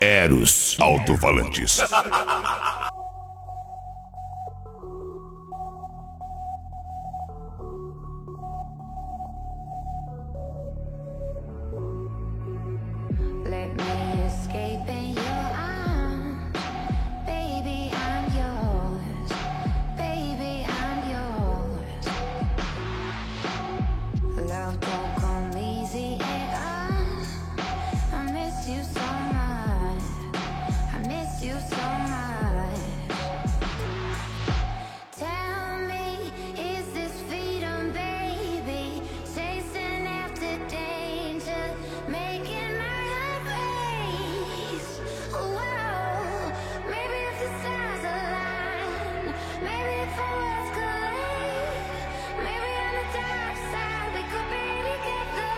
Eros Alto-Falantes. Let me escape in your arms, baby, I'm yours, baby, I'm yours. Love don't come easy at all. I miss you so much, I miss you so much. Tell me, is this freedom, baby? Chasing after danger, making my heart race. Whoa, maybe if the stars align, maybe if our worlds collide, maybe on the dark side we could be together,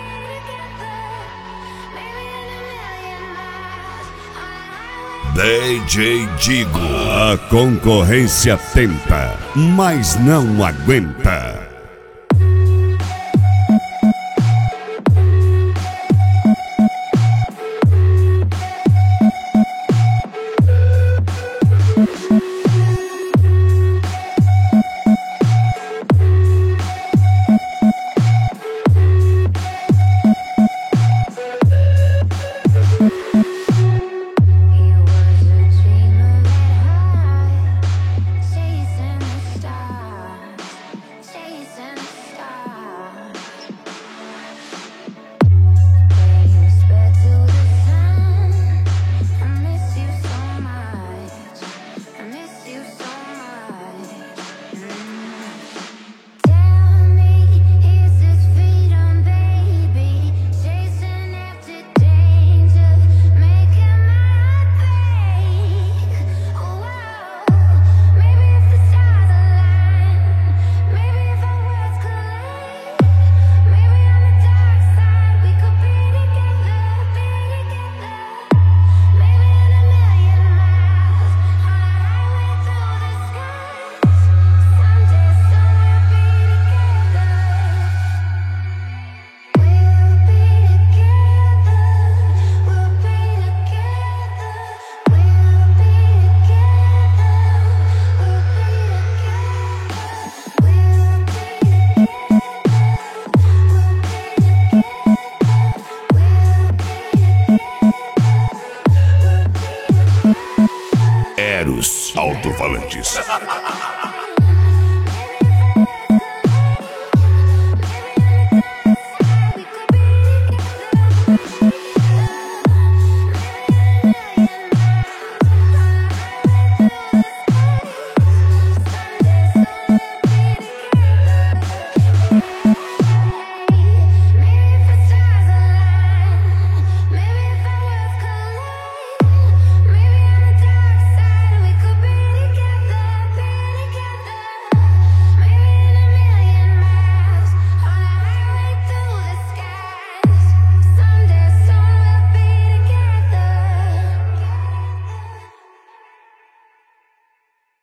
maybe in a million miles on a highway. DJ Digo. A concorrência tenta, mas não aguenta. You was a dreamer at heart, chasing the stars, chasing the stars. When you sped to the sun, I miss you so much, I miss you so much. Tell me, is this freedom, baby? Chasing after danger, making my heart break. Whoa, maybe if the stars align, maybe if our worlds collide, maybe on the dark side we could be together, maybe in a million miles on a highway through the skies. Someday, somewhere, be together. We'll be together. We'll be together. We'll be Eros Alto-Falantes.